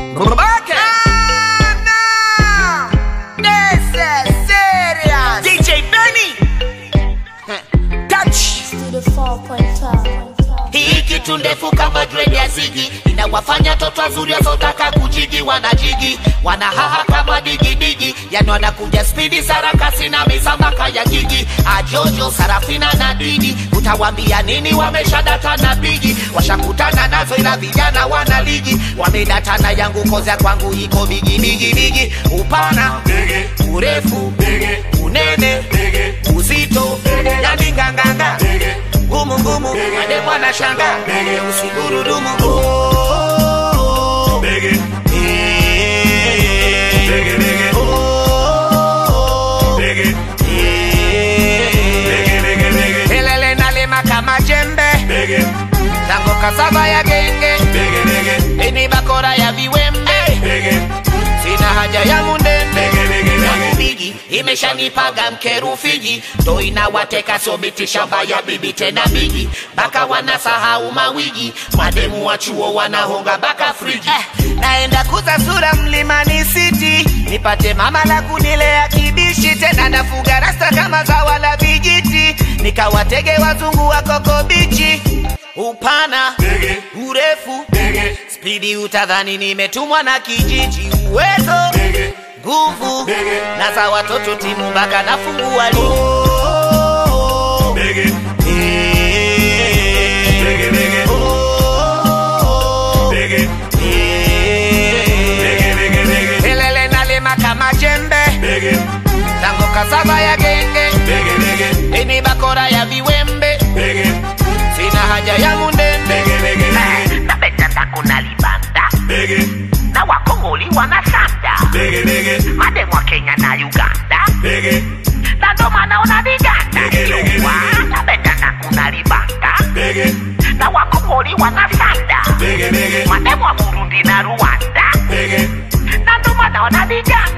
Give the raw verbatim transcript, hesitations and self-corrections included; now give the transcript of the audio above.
Okay. Ah, no. This is serious. D J Benny. Touch. Studio four point five. Hii kitu ndefu kama dread ya zigi, inawafanya toto wazuri wasotaka kujigi wanajigi, wanahaha kama digi digi, yani wanakuja speedi sarakasi na misambaka ya gigi. Ajojo, Sarafina na Didi, utawambia nini wameshadata na bigi, washakutana nazo ila vijana wana ligi, wamedatana yangu koza kwangu iko bigi bigi bigi. Upana, bigi, urefu, bigi, unene, bigi, uzito, bigi, yani nganganga, bigi, gumu gumu, ade mwana shanga, bege usigurudumu. Oh, bege, bege bege, oh, bege, bege bege bege. Helele nalema kama jembe, bege. Tango kasava ya genge, bege bege. Eni bakora ya viwembe, bege. Sina haja ya mundende, bege bege bege. Bigi imeshanipaga mkeru Fiji, ndo inawateka sobiti shamba ya bibi tena bigi. Baka wanasahau mawigi, mademu wa chuo wanahonga baka friji. Eh, naenda kuza sura Mlimani City, nipate mama la kunilea kibishi. Tena nafuga rasta kama zawa la vijiti, nikawatege wazungu wa Koko Bichi. Upana, bege, urefu, bege, speedi utadhani nimetumwa na kijiji. Uwezo, bege, nguvu, na za watoto timu mpaka nafungua ligi. Oh, bege, bege bege, oh, bege, bege bege bege. Helele nalema kama jembe, bege. Tango kasava ya genge, bege bege. Eni bakora ya viwembe, bege. Sina haja ya mundende, bege bege bege. Na betata kuna libanda, bege. Na wakongoli wanasanda, bege bege. Mademu wa Kenya na Uganda, bege. Na ndo maana unaviganda, bege bege bege. Na betata kuna libanda, bege. Na wakongoli wanasanda, bege bege. Mademu wa Burundi na Rwanda, bege. Na ndo maana unaviganda.